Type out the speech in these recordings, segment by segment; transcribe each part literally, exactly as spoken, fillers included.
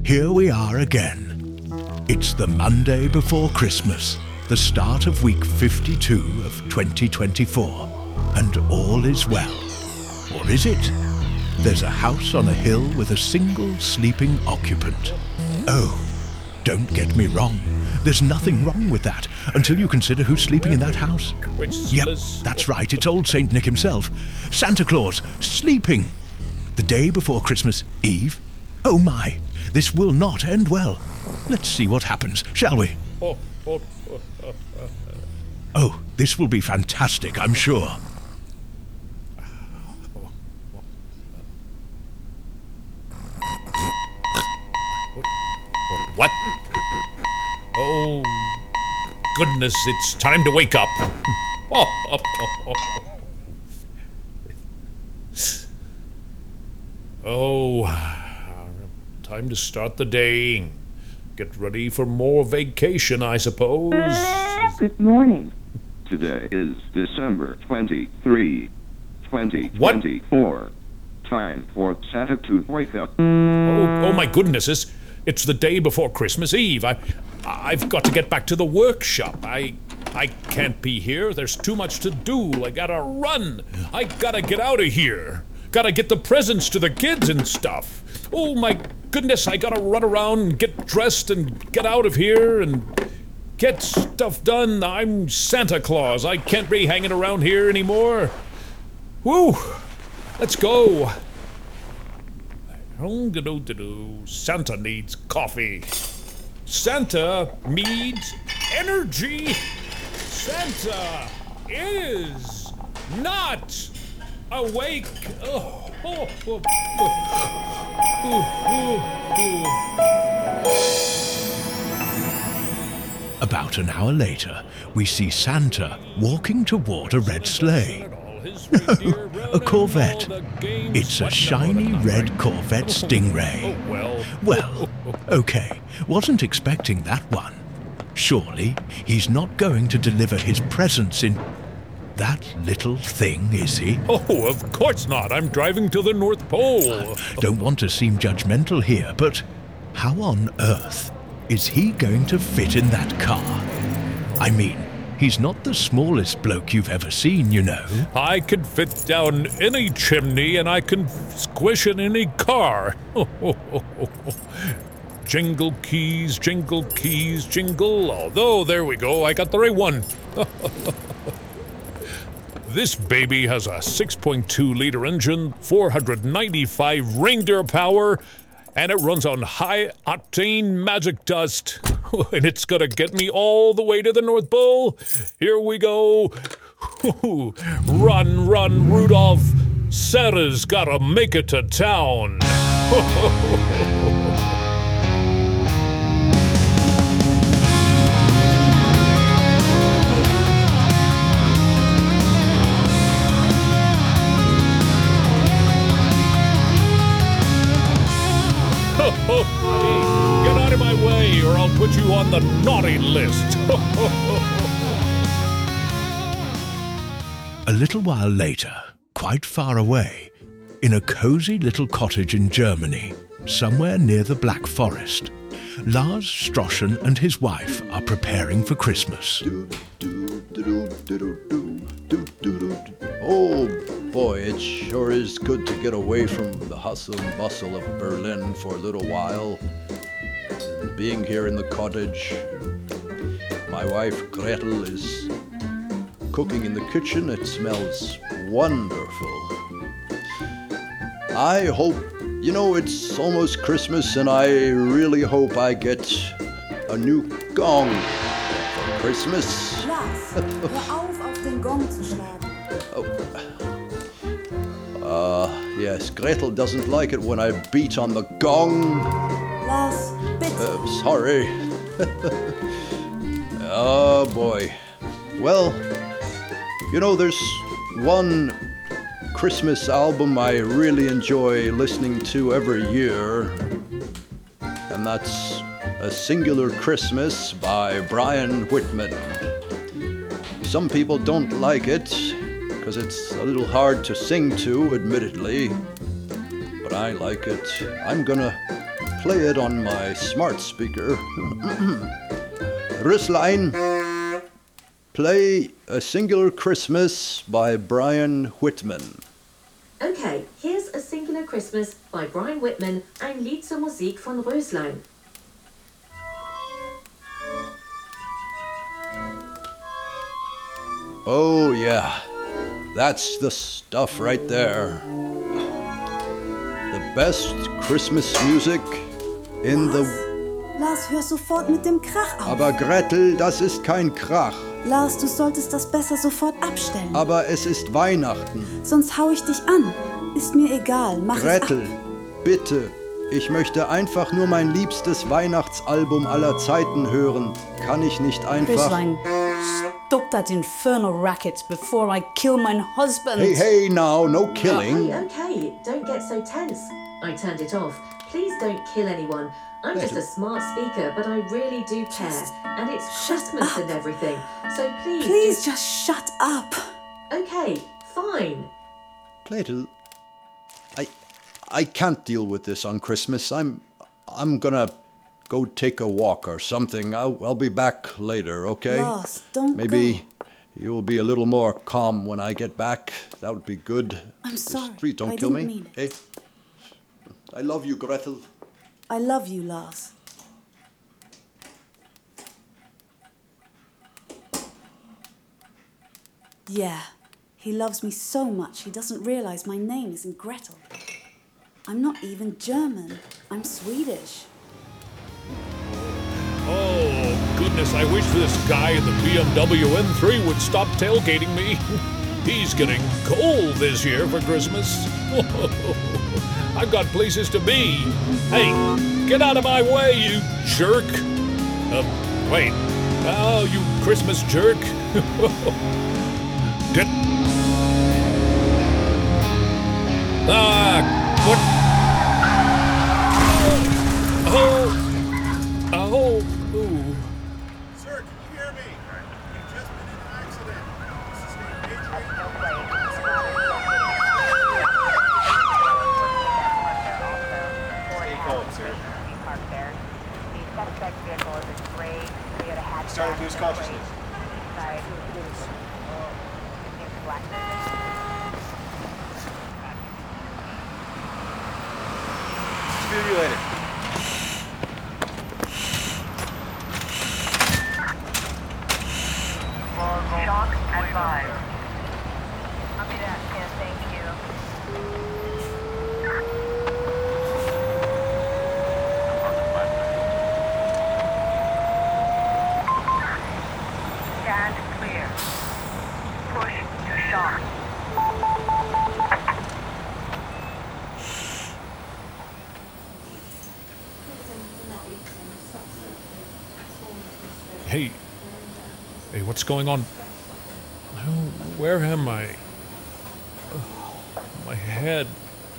here we are again. It's the Monday before Christmas, the start of week fifty-two of twenty twenty-four, and all is well. Or is it? There's a house on a hill with a single sleeping occupant. Oh, don't get me wrong. There's nothing wrong with that until you consider who's sleeping in that house. Yep, that's right, it's old Saint Nick himself. Santa Claus, sleeping. The day before Christmas Eve? Oh my, this will not end well. Let's see what happens, shall we? Oh, this will be fantastic, I'm sure. What? Oh, goodness, it's time to wake up. Oh, oh, oh, oh. oh, time to start the day. Get ready for more vacation, I suppose. Good morning. Today is December twenty-third, twenty twenty-four. What? Time for Santa to wake up. Oh, oh my goodness, it's, it's the day before Christmas Eve. I, I've got to get back to the workshop. I, I can't be here. There's too much to do. I gotta run. I gotta get out of here. Gotta get the presents to the kids and stuff. Oh my goodness, I gotta run around and get dressed and get out of here and get stuff done. I'm Santa Claus. I can't be hanging around here anymore. Woo! Let's go. Santa needs coffee. Santa needs energy. Santa is not awake. Oh, oh, oh, oh. About an hour later, we see Santa walking toward a red sleigh. No, a Corvette. It's a shiny red Corvette Stingray. Well, okay, wasn't expecting that one. Surely he's not going to deliver his presents in that little thing, is he? Oh, of course not. I'm driving to the North Pole. Don't want to seem judgmental here, but how on earth is he going to fit in that car? I mean, he's not the smallest bloke you've ever seen, you know. I can fit down any chimney and I can squish in any car. Jingle keys, jingle keys, jingle. Although, there we go, I got the right one. This baby has a six point two liter engine, four hundred ninety-five reindeer power, and it runs on high-octane magic dust. And it's gonna get me all the way to the North Pole. Here we go. Run, run, Rudolph. Santa's gotta make it to town. Get out of my way, or I'll put you on the naughty list. A little while later, quite far away, in a cozy little cottage in Germany, somewhere near the Black Forest, Lars Strossen and his wife are preparing for Christmas. Oh boy, it sure is good to get away from the hustle and bustle of Berlin for a little while. Being here in the cottage, my wife Gretel is cooking in the kitchen. It smells wonderful. I hope, you know, it's almost Christmas and I really hope I get a new gong for Christmas. Lars, hör auf, auf den Gong zu schlagen. Oh. Uh, yes, Gretel doesn't like it when I beat on the gong. Lars, bitte. Uh, sorry. Oh boy. Well, you know, there's one Christmas album I really enjoy listening to every year, and that's A Singular Christmas by Brian Whitman. Some people don't like it, because it's a little hard to sing to, admittedly, but I like it. I'm gonna play it on my smart speaker. Rüsslein, play A Singular Christmas by Brian Whitman. Okay, here's A Singular Christmas by Brian Whitman, ein Lied zur Musik von Röslein. Oh yeah, that's the stuff right there. The best Christmas music in the... Lars, hör sofort mit dem Krach auf. Aber Gretel, das ist kein Krach. Lars, du solltest das besser sofort abstellen. Aber es ist Weihnachten. Sonst hau ich dich an. Ist mir egal, mach Gretel, es ab. bitte. Ich möchte einfach nur mein liebstes Weihnachtsalbum aller Zeiten hören. Kann ich nicht einfach... Röslein, stop that infernal racket before I kill my husband. Hey, hey, now, no killing. Okay, okay, don't get so tense. I turned it off. Please don't kill anyone. I'm just a smart speaker, but I really do care. Just and it's shut Christmas up. and everything. So please... Please just shut up. Okay, fine. Gretel, I... I can't deal with this on Christmas. I'm... I'm gonna go take a walk or something. I'll, I'll be back later, okay? Lars, don't Maybe you'll be a little more calm when I get back. That would be good. I'm sorry. Please don't I kill didn't me. mean Hey, I love you, Gretel. I love you, Lars. Yeah, he loves me so much he doesn't realize my name isn't Gretel. I'm not even German. I'm Swedish. Oh, goodness, I wish this guy in the B M W M three would stop tailgating me. He's getting cold this year for Christmas. I've got places to be. Hey, get out of my way, you jerk. Uh, wait. Oh, you Christmas jerk. Get... Ah, what? Oh, oh, ooh. Sir, can you hear me? You've just been in an accident. Sustained major injuries. Stay calm, sir. Started to lose consciousness. Defibrillator. Shock advised. Copy that. Yeah, thank you. Stand clear. Push to shock. Hey, hey, what's going on? Oh, where am I? Oh, my head.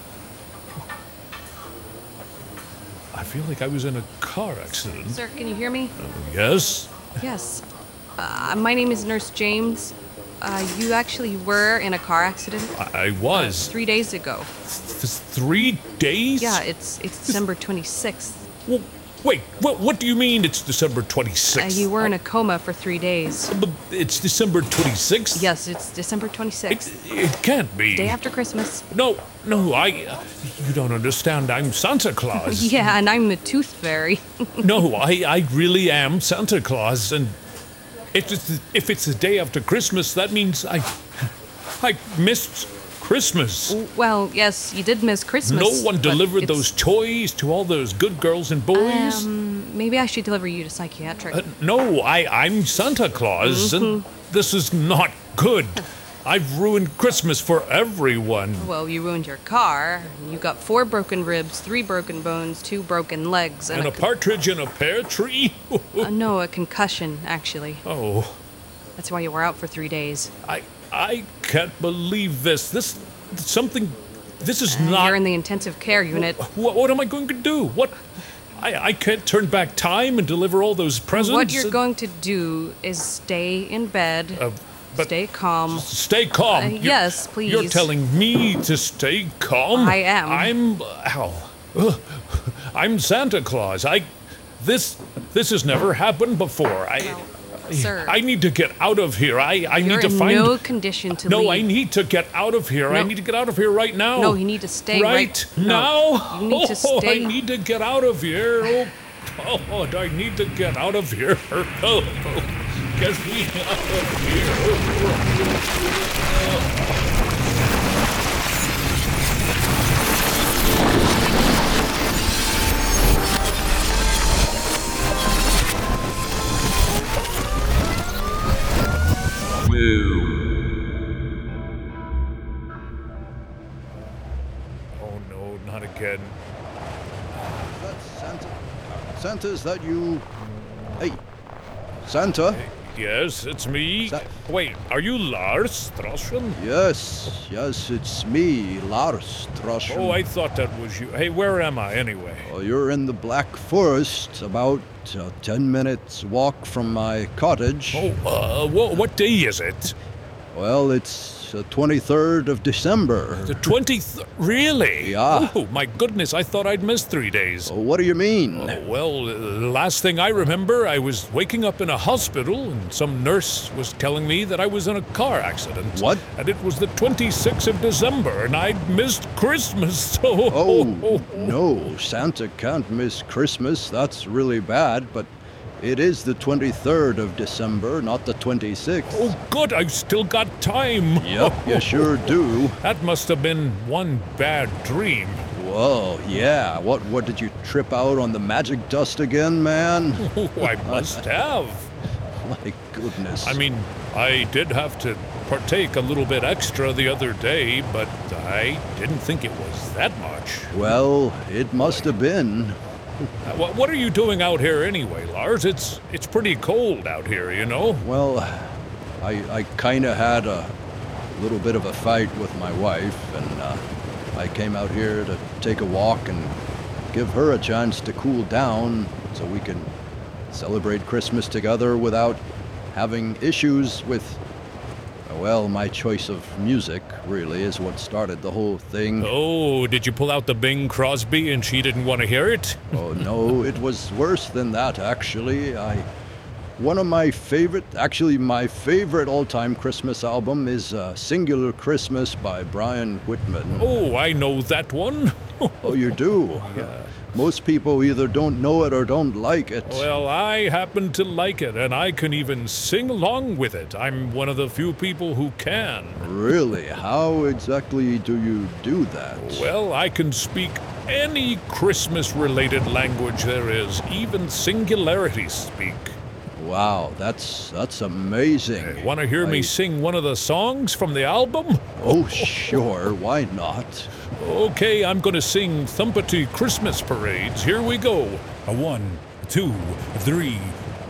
I feel like I was in a car accident. Sir, can you hear me? Uh, yes? Yes. Uh, my name is Nurse James. Uh, you actually were in a car accident I, I was. three days ago. Th- three days? Yeah, it's it's December twenty-sixth. Well, wait, what, what do you mean it's December twenty-sixth? Uh, you were in a coma for three days. But it's December twenty-sixth? Yes, it's December It, twenty-sixth. it can't be. Day after Christmas. No, no, I... Uh, you don't understand. I'm Santa Claus. Yeah, and I'm the Tooth Fairy. No, I, I really am Santa Claus, and if it's, if it's the day after Christmas, that means I... I missed Christmas. Well, yes, you did miss Christmas. No one but delivered it's- those toys to all those good girls and boys. Um, maybe I should deliver you to psychiatric. Uh, no, I, I'm Santa Claus, and this is not good. I've ruined Christmas for everyone. Well, you ruined your car. You got four broken ribs, three broken bones, two broken legs, and, And a con- partridge in a pear tree? uh, no, a concussion, actually. Oh, That's why you were out for three days. I I can't believe this. This something. This is Uh, not. You're in the intensive care unit. What, what am I going to do? What? I, I can't turn back time and deliver all those presents. What you're and- going to do is stay in bed, Uh, but stay calm. stay calm. Uh, You're- yes, please. You're telling me to stay calm? I am. I'm. Ow. Ugh. I'm Santa Claus. I, this, this has never happened before. I, Sir. I need to get out of here. I, I You're need to in find. no condition to no, leave. I need to get out of here. I No. need to get out of here right now. No, you need to stay right, right now. No, you need to Oh, stay. I need to get out of here. Oh, oh, I need to get out of here. Oh, get me out of here. Oh no, not again. That's Santa. Santa, is that you? Hey, Santa? Yes, it's me. Sa- Wait, are you Lars Straussen? Yes, yes, it's me, Lars Straussen. Oh, I thought that was you. Hey, where am I anyway? Oh, you're in the Black Forest, about uh, ten minutes walk from my cottage. Oh, uh, wha- what day is it? Well, it's the twenty-third of December. The twentieth? Really? Yeah. Oh, my goodness, I thought I'd missed three days. Oh, what do you mean? Oh, well, uh, the last thing I remember, I was waking up in a hospital and some nurse was telling me that I was in a car accident. What? And it was the twenty-sixth of December and I'd missed Christmas. Oh, Oh, no, Santa can't miss Christmas. That's really bad, but it is the twenty-third of December, not the twenty-sixth. Oh, good, I've still got time. Yep, you sure do. That must have been one bad dream. Whoa, yeah. What what did you trip out on the magic dust again, man? Oh, I must have. My goodness. I mean, I did have to partake a little bit extra the other day, but I didn't think it was that much. Well, it must have been. Uh, wha- What are you doing out here anyway, Lars? It's it's pretty cold out here, you know? Well, I I kind of had a little bit of a fight with my wife, and uh, I came out here to take a walk and give her a chance to cool down so we can celebrate Christmas together without having issues with, well, my choice of music, really, is what started the whole thing. Oh, did you pull out the Bing Crosby and she didn't want to hear it? Oh, no, it was worse than that, actually. I. One of my favorite, actually, my favorite all time Christmas album is uh, Singular Christmas by Brian Whitman. Oh, I know that one. Oh, you do? Yeah. Most people either don't know it or don't like it. Well, I happen to like it, and I can even sing along with it. I'm one of the few people who can. Really? How exactly do you do that? Well, I can speak any Christmas-related language there is, even singularity speak. Wow, that's that's amazing. Want to hear me I- sing one of the songs from the album? Oh, sure, why not? Okay, I'm going to sing Thumpity Christmas Parades. Here we go. A one, two, three.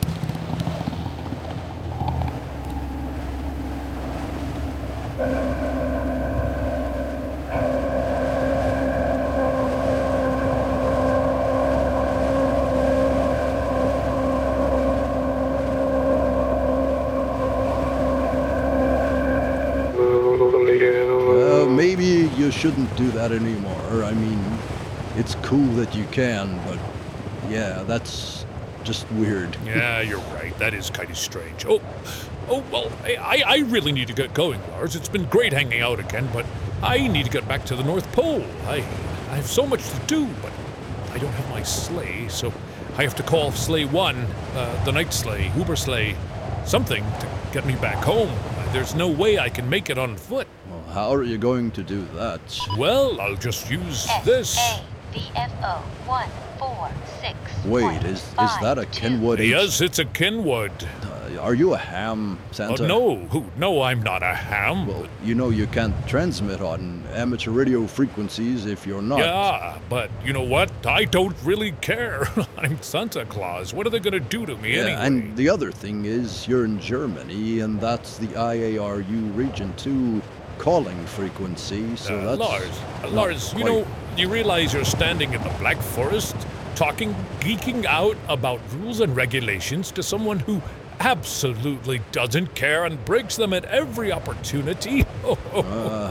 Uh, maybe you shouldn't do that anymore. I mean, it's cool that you can, but yeah, that's just weird. Yeah, you're right. That is kind of strange. Oh, oh well, I, I really need to get going, Lars. It's been great hanging out again, but I need to get back to the North Pole. I, I have so much to do, but I don't have my sleigh, so I have to call Sleigh One, uh, the night sleigh, Uber sleigh, something to get me back home. There's no way I can make it on foot. Well, how are you going to do that? Well, I'll just use this. V F O one four six. Wait, is is that a Kenwood? H- Yes, it's a Kenwood. Uh, are you a ham, Uh, Santa? no, who? No, I'm not a ham. Well, you know you can't transmit on amateur radio frequencies if you're not. Yeah, but you know what? I don't really care. I'm Santa Claus. What are they gonna do to me Yeah, anyway? and the other thing is you're in Germany, and that's the I A R U Region two calling frequency, so Uh, that's Lars, uh, not Lars, you quite- know, you realize you're standing in the Black Forest, talking, geeking out about rules and regulations to someone who absolutely doesn't care and breaks them at every opportunity. Uh,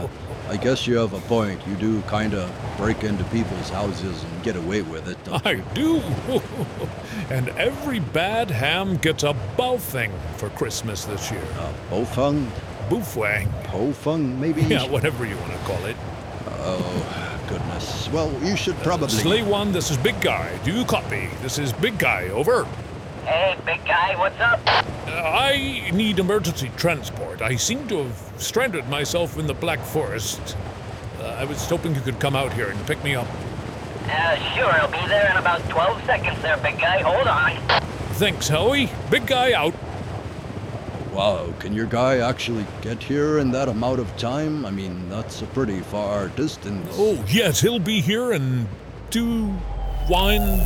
I guess you have a point. You do kind of break into people's houses and get away with it, don't I you? do. And every bad ham gets a baofeng for Christmas this year. Uh, Bofeng? Boofwang. Pofeng, maybe? Yeah, whatever you want to call it. Oh, goodness. Well, you should probably... Slay One, this is Big Guy. Do you copy? This is Big Guy, over. Hey, big guy, what's up? Uh, I need emergency transport. I seem to have stranded myself in the Black Forest. Uh, I was hoping you could come out here and pick me up. Uh, sure, I'll be there in about twelve seconds there, big guy. Hold on. Thanks, Howie. Big Guy out. Wow, can your guy actually get here in that amount of time? I mean, that's a pretty far distance. Oh, yes, he'll be here in two, one...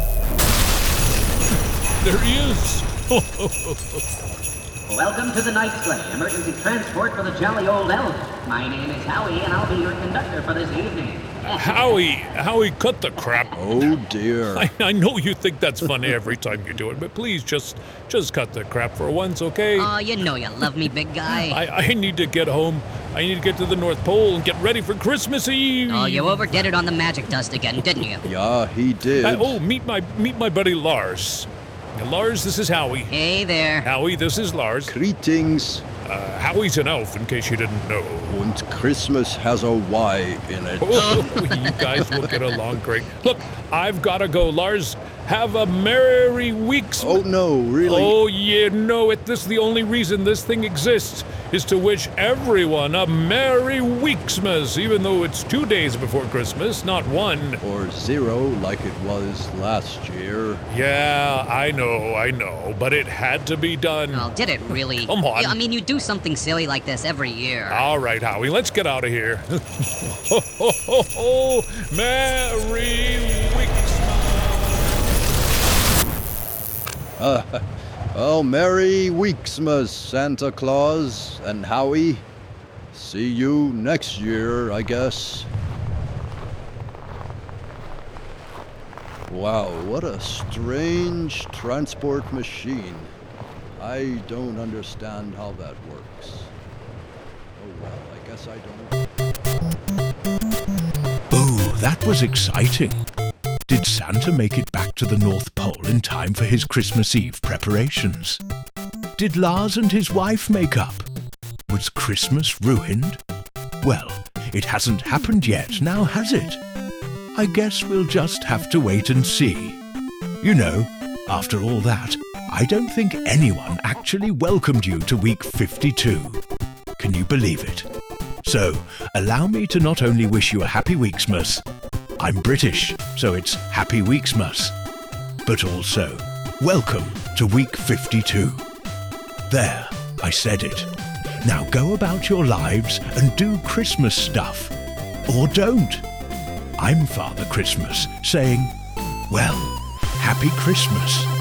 There he is. Welcome to the Night Sleigh, emergency transport for the jolly old elf. My name is Howie, and I'll be your conductor for this evening. Howie, Howie, cut the crap. Oh, dear. I, I know you think that's funny every time you do it, but please just just cut the crap for once, okay? Oh, you know you love me, big guy. I, I need to get home. I need to get to the North Pole and get ready for Christmas Eve. Oh, you overdid it on the magic dust again, didn't you? Yeah, he did. Uh, oh, meet my meet my buddy Lars. Now, Lars, this is Howie. Hey there. Howie, this is Lars. Greetings. Uh, Howie's an elf, in case you didn't know. And Christmas has a Y in it. Oh, you guys will get along great. Look, I've got to go. Lars, have a merry week's... Oh, no, really? Oh, yeah, no, it, this is the only reason this thing exists, is to wish everyone a merry weeksmas, even though it's two days before Christmas, not one. Or zero, like it was last year. Yeah, I know, I know, but it had to be done. Oh, did it really? Come on. Yeah, I mean, you do something silly like this every year. All right, Howie, let's get out of here. Ho, ho, ho, ho, merry weeksmas. Uh, well, Merry Weeksmas, Santa Claus and Howie. See you next year, I guess. Wow, what a strange transport machine. I don't understand how that works. Oh well, I guess I don't. Oh, that was exciting. Did Santa make it back to the North Pole in time for his Christmas Eve preparations? Did Lars and his wife make up? Was Christmas ruined? Well, it hasn't happened yet, now has it? I guess we'll just have to wait and see. You know, after all that, I don't think anyone actually welcomed you to week fifty-two. Can you believe it? So, allow me to not only wish you a happy Weeksmas, I'm British, so it's Happy Weeksmas, but also, welcome to week fifty-two. There, I said it. Now go about your lives and do Christmas stuff. Or don't. I'm Father Christmas, saying, well, Happy Christmas.